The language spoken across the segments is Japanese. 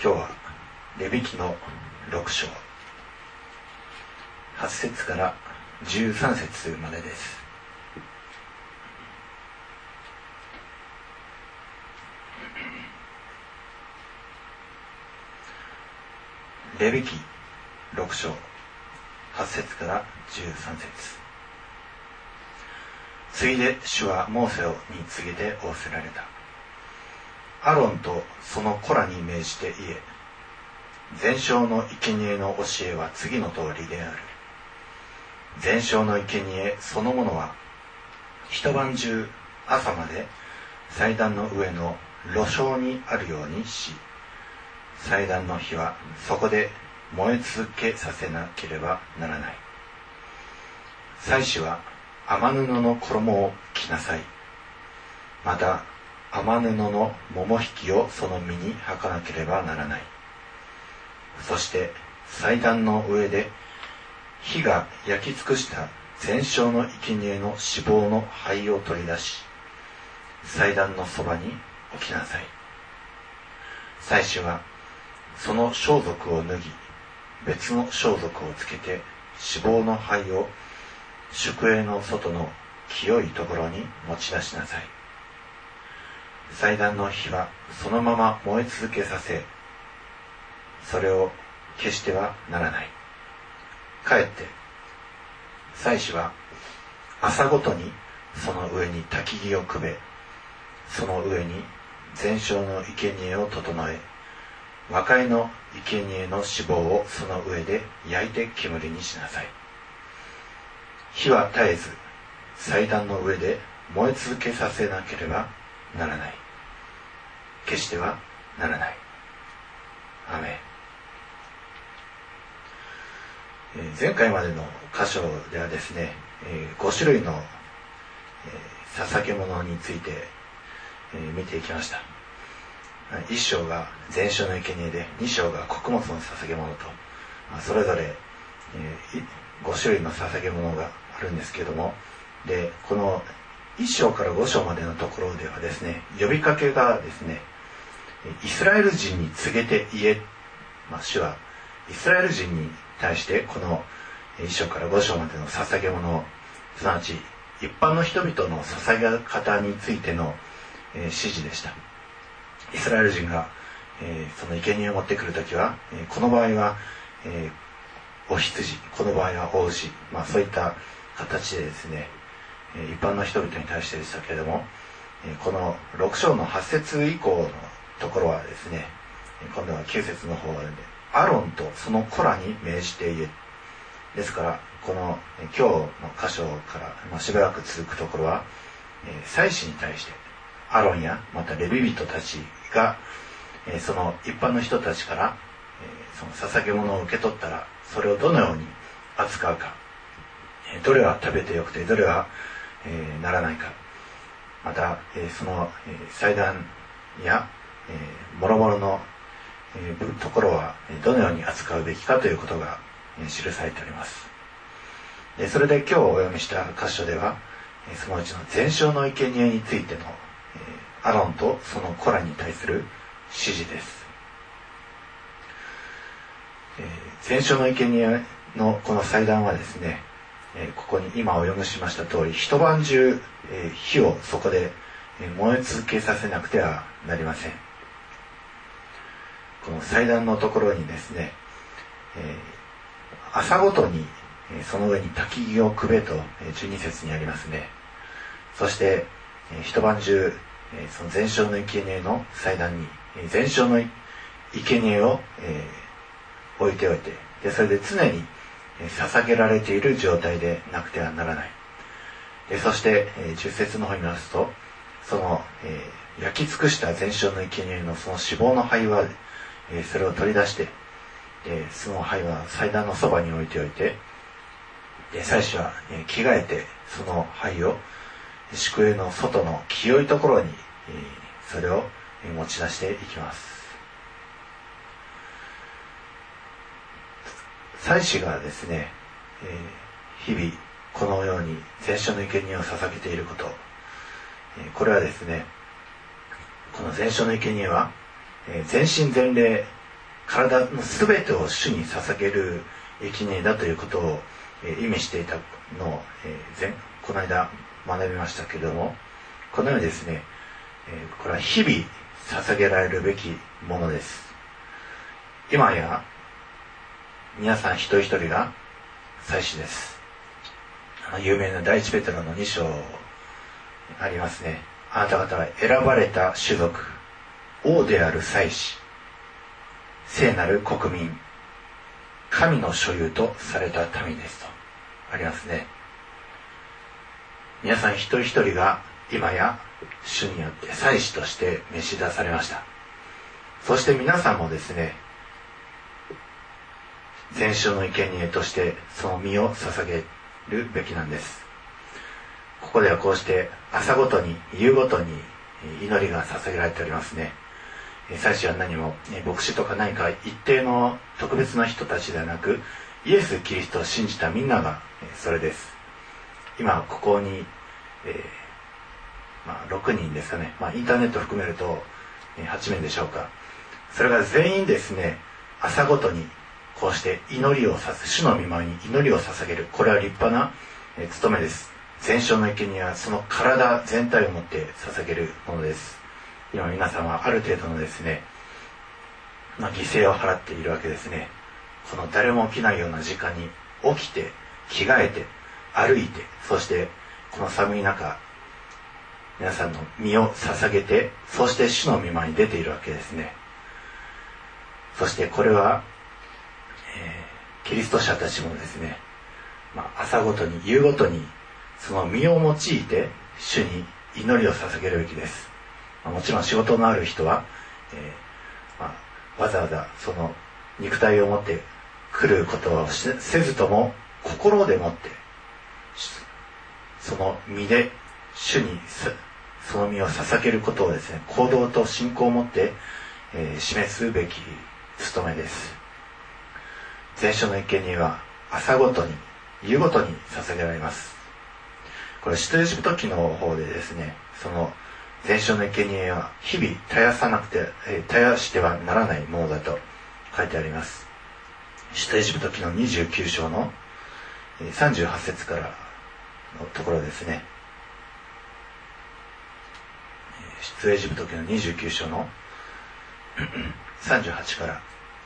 今日はレビ記の6章8節から13節までです。レビ記6章8節から13節。次いで主はモーセに告げて仰せられた。アロンとその子らに命じて言え。全焼の生贄の教えは次の通りである。全焼の生贄そのものは一晩中朝まで祭壇の上の炉床にあるようにし、祭壇の火はそこで燃え続けさせなければならない。祭司は雨布の衣を着なさい。また雨布の桃引きをその身に履かなければならない。そして祭壇の上で火が焼き尽くした全焼の生贄の脂肪の灰を取り出し、祭壇のそばに置きなさい。祭司はその装束を脱ぎ、別の装束をつけて脂肪の灰を宿営の外の清いところに持ち出しなさい。祭壇の火はそのまま燃え続けさせ、それを消してはならない。かえって祭司は朝ごとにその上に焚き木をくべ、その上に全焼の生贄を整え、和解の生贄の脂肪をその上で焼いて煙にしなさい。火は絶えず祭壇の上で燃え続けさせなければならない。決してはならない。アメン。前回までの箇所ではですね、5種類の捧げ物について見ていきました。1章が全焼の生贄で、2章が穀物の捧げ物と、それぞれ5種類の捧げ物があるんですけれども、でこの1章から5章までのところではですね、呼びかけがですね、イスラエル人に告げて言え、主はイスラエル人に対してこの1章から5章までの捧げ物、すなわち一般の人々の捧げ方についての指示でした。イスラエル人がその生贄を持ってくるときは、この場合はお羊、この場合はお牛、そういった形でですね、一般の人々に対してでしたけれども、この6章の8節以降のところはですね、今度は9節の方でアロンとその子らに命じて言え。ですからこの今日の箇所からしばらく続くところは、祭司に対してアロンやまたレビ人たちがその一般の人たちからその捧げ物を受け取ったら、それをどのように扱うか、どれは食べてよくてどれはならないか、またその祭壇や諸々のところはどのように扱うべきかということが記されております。でそれで今日お読みした箇所では、そのうちの全焼の生贄についてのアロンとその子らに対する指示です。全焼の生贄のこの祭壇はですね、ここに今お読みしました通り、一晩中火をそこで燃え続けさせなくてはなりません。この祭壇のところにですね、朝ごとにその上に焚き木をくべと12節にありますね。そして一晩中その全焼の生贄の祭壇に全焼の生贄を置いておいて、でそれで常に捧げられている状態でなくてはならない。でそして10節の方に見ますと、その焼き尽くした全焼の生贄のその脂肪の灰はそれを取り出して、その灰は祭壇のそばに置いておいて、祭司は着替えてその灰を宿営の外の清いところにそれを持ち出していきます。祭司がですね、日々このように全焼の生贄を捧げていること、これはですね、この全焼の生贄は全身全霊体の全てを主に捧げる生贄だということを意味していたのをこの間学びましたけれども、このようにですね、これは日々捧げられるべきものです。今や皆さん一人一人が祭司です。有名な第一ペテロの2章ありますね。あなた方は選ばれた種族、王である祭司、聖なる国民、神の所有とされた民ですとありますね。皆さん一人一人が今や主によって祭司として召し出されました。そして皆さんもですね、全焼の生贄としてその身を捧げるべきなんです。ここではこうして朝ごとに夕ごとに祈りが捧げられておりますね。祭司は何も牧師とか何か一定の特別な人たちではなく、イエス・キリストを信じたみんながそれです。今ここに、6人ですかね、インターネット含めると8名でしょうか。それが全員ですね、朝ごとにこうして祈りを主の御前に祈りを捧げる。これは立派な務めです。全焼の生贄はその体全体をもって捧げるものです。今皆さんはある程度のですね、犠牲を払っているわけですね。この誰も起きないような時間に起きて、着替えて、歩いて、そしてこの寒い中、皆さんの身を捧げて、そして主の御前に出ているわけですね。そしてこれは、キリスト者たちもですね、朝ごとに夕ごとにその身を用いて主に祈りを捧げるべきです。もちろん仕事のある人は、わざわざその肉体を持って来ることをせずとも、心でもってその身で主にその身を捧げることをですね、行動と信仰を持って、示すべき務めです。全焼の生贄は朝ごとに夕ごとに捧げられます。これ出エジプト記の方でですね、その全焼の生贄は日々絶やしてはならないものだと書いてあります。出エジプト記の29章の38節からのところですね。出エジプト記の29章の38から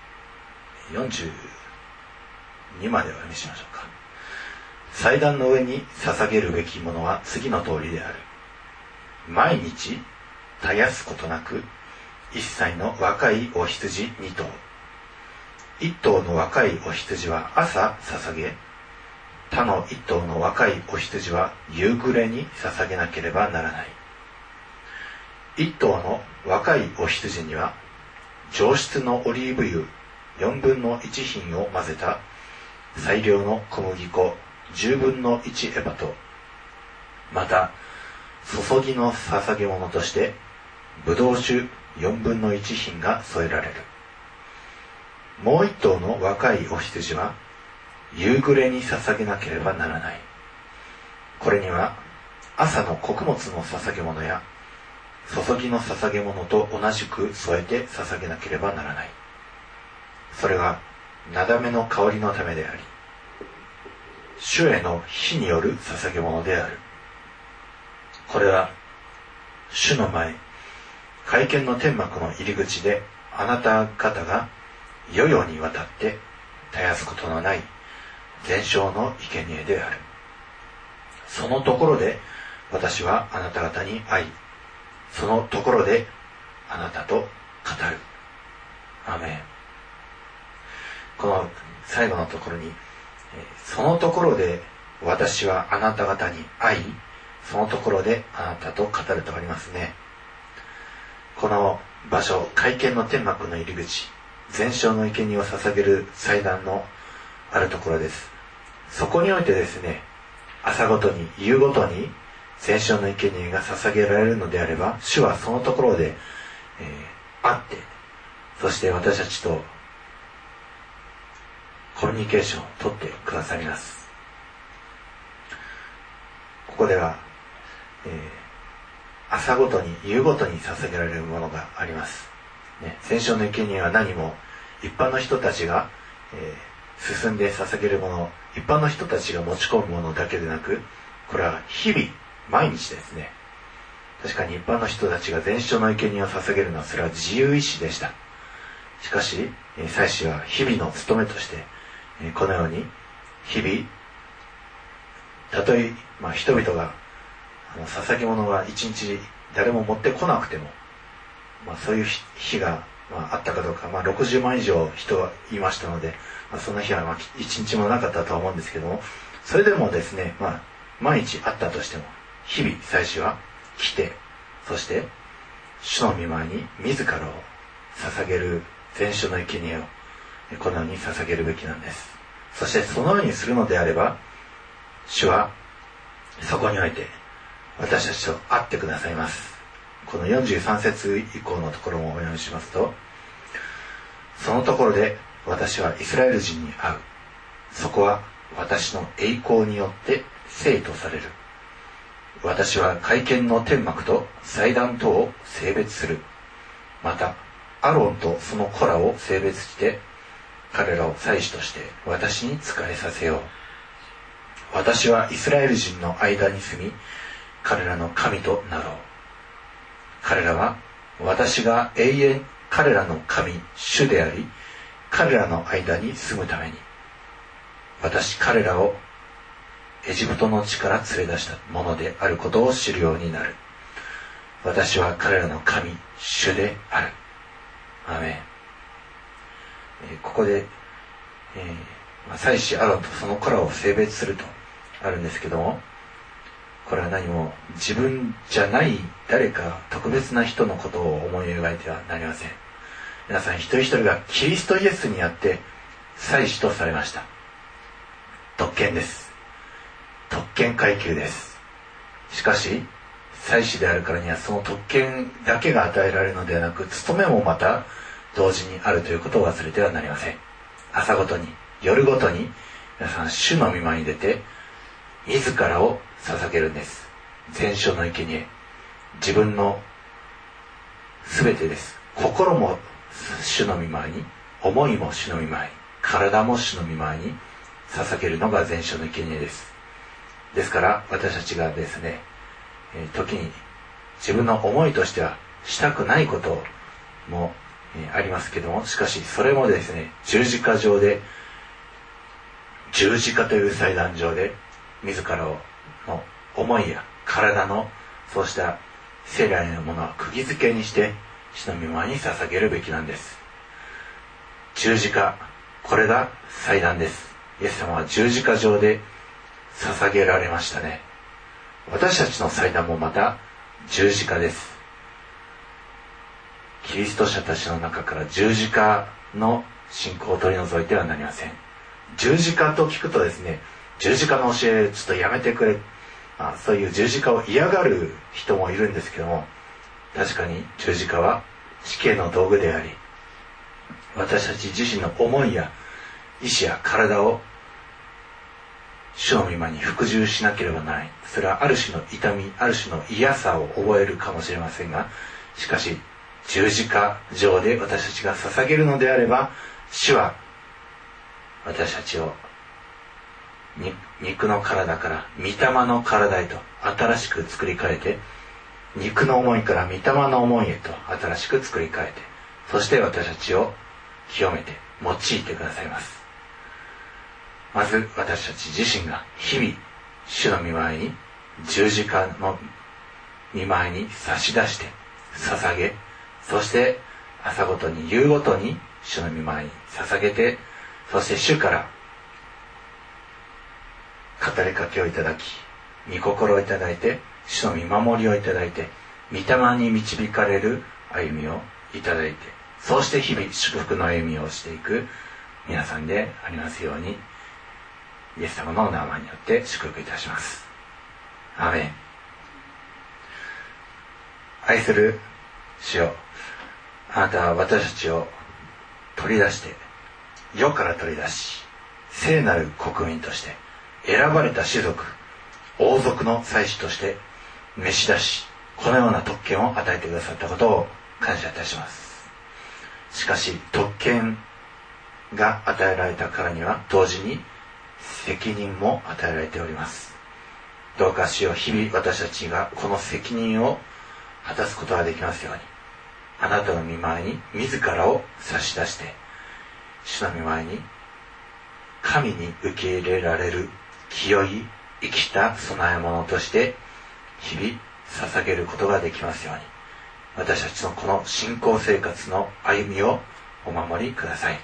42までお読みしましょうか。祭壇の上に捧げるべきものは次の通りである。毎日絶やすことなく1歳の若いお羊2頭、1頭の若いお羊は朝捧げ、他の1頭の若いお羊は夕暮れに捧げなければならない。1頭の若いお羊には上質のオリーブ油4分の1品を混ぜた最良の小麦粉10分の1エバと、また注ぎの捧げ物としてブドウ酒4分の1品が添えられる。もう1頭の若いお羊は夕暮れに捧げなければならない。これには朝の穀物の捧げ物や注ぎの捧げ物と同じく添えて捧げなければならない。それはなだめの香りのためであり、主への火による捧げ物である。これは主の前、会見の天幕の入り口であなた方が世々にわたって絶やすことのない全焼の生贄である。そのところで私はあなた方に会い、そのところであなたと語る。アーメン。この最後のところに、そのところで私はあなた方に会い、そのところであなたと語るとありますね。この場所、会見の天幕の入り口、全焼の生贄を捧げる祭壇のあるところです。そこにおいてですね、朝ごとに夕ごとに全焼の生贄が捧げられるのであれば、主はそのところで、会って、そして私たちとコミュニケーションを取ってくださいます。ここでは、朝ごとに夕ごとに捧げられるものがあります。全焼の生贄は何も一般の人たちが、進んで捧げるもの、一般の人たちが持ち込むものだけでなく、これは日々毎日ですね。確かに一般の人たちが全焼の生贄を捧げるのはそれは自由意志でした。しかし祭司は日々の務めとして、このように日々たとえ、人々が捧げ物が一日誰も持ってこなくても、そういう日が、あったかどうか、60万以上人はいましたので、その日は一日もなかったとは思うんですけども、それでもですね、毎日あったとしても日々祭司は来て、そして主の御前に自らを捧げる全焼の生贄をこのように捧げるべきなんです。そしてそのようにするのであれば、主はそこにおいて私たちと会ってくださいます。この43節以降のところもお読みしますと、そのところで私はイスラエル人に会う。そこは私の栄光によって聖とされる。私は会見の天幕と祭壇とを性別する。またアロンとその子らを性別して彼らを祭司として私に仕えさせよう。私はイスラエル人の間に住み、彼らの神となろう。彼らは私が永遠彼らの神主であり、彼らの間に住むために、私彼らをエジプトの地から連れ出したものであることを知るようになる。私は彼らの神主である。アーメン。ここで、祭司アロンとその子らを性別するとあるんですけども、これは何も自分じゃない誰か特別な人のことを思い描いてはなりません。皆さん一人一人がキリストイエスにあって祭司とされました。特権です。特権階級です。しかし祭司であるからにはその特権だけが与えられるのではなく、務めもまた同時にあるということを忘れてはなりません。朝ごとに夜ごとに皆さん主の御前に出て自らを捧げるんです。全焼の生贄、自分の全てです。心も主の御前に、思いも主の御前に、体も主の御前に捧げるのが全焼の生贄です。ですから私たちがですね、時に自分の思いとしてはしたくないこともありますけども、しかしそれもですね、十字架上で、十字架という祭壇上で自らの思いや体のそうした聖来のものは釘付けにして主の御前に捧げるべきなんです。十字架、これが祭壇です。イエス様は十字架上で捧げられましたね。私たちの祭壇もまた十字架です。キリスト者たちの中から十字架の信仰を取り除いてはなりません。十字架と聞くとですね、十字架の教えちょっとやめてくれ、そういう十字架を嫌がる人もいるんですけども、確かに十字架は死刑の道具であり、私たち自身の思いや意志や体を主の御前に服従しなければならない。それはある種の痛み、ある種の嫌さを覚えるかもしれませんが、しかし十字架上で私たちが捧げるのであれば、主は私たちを肉の体から御霊の体へと新しく作り変えて、肉の思いから御霊の思いへと新しく作り変えて、そして私たちを清めて用いてくださいます。まず私たち自身が日々主の御前に、十字架の御前に差し出して捧げ、そして朝ごとに夕ごとに主の御前に捧げて、そして主から語りかけをいただき、御心をいただいて、主の見守りをいただいて、御霊に導かれる歩みをいただいて、そうして日々祝福の歩みをしていく皆さんでありますように、イエス様のお名前によって祝福いたします。アーメン。愛する主よ、あなたは私たちを取り出して、世から取り出し、聖なる国民として選ばれた種族、王族の祭司として召し出し、このような特権を与えてくださったことを感謝いたします。しかし特権が与えられたからには同時に責任も与えられております。どうか主よ、日々私たちがこの責任を果たすことができますように、あなたの御前に自らを差し出して、主の御前に神に受け入れられる清い生きた供え物として日々捧げることができますように、私たちのこの信仰生活の歩みをお守りください。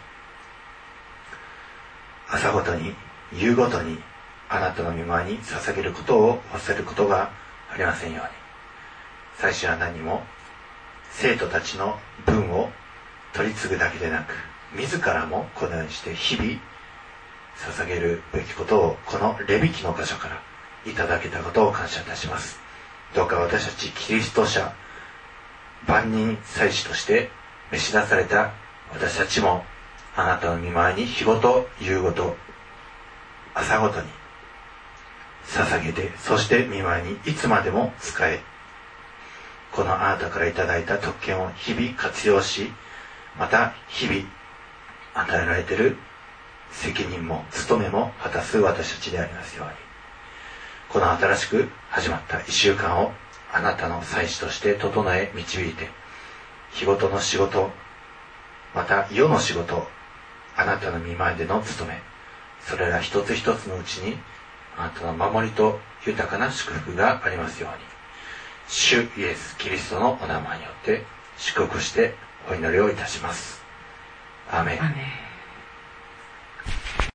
朝ごとに夕ごとにあなたの御前に捧げることを忘れることがありませんように、最初は何も生徒たちの分を取り継ぐだけでなく、自らもこのようにして日々捧げるべきことをこのレビ記の箇所からいただけたことを感謝いたします。どうか私たちキリスト者万人祭司として召し出された私たちも、あなたの御前に日ごと夕ごと朝ごとに捧げて、そして御前にいつまでも仕え、このあなたからいただいた特権を日々活用し、また日々与えられている責任も務めも果たす私たちでありますように、この新しく始まった1週間をあなたの祭司として整え導いて、日ごとの仕事、また世の仕事、あなたの御前での務め、それら一つ一つのうちにあなたの守りと豊かな祝福がありますように、主イエス・キリストのお名前によって祝福してお祈りをいたします。アーメン。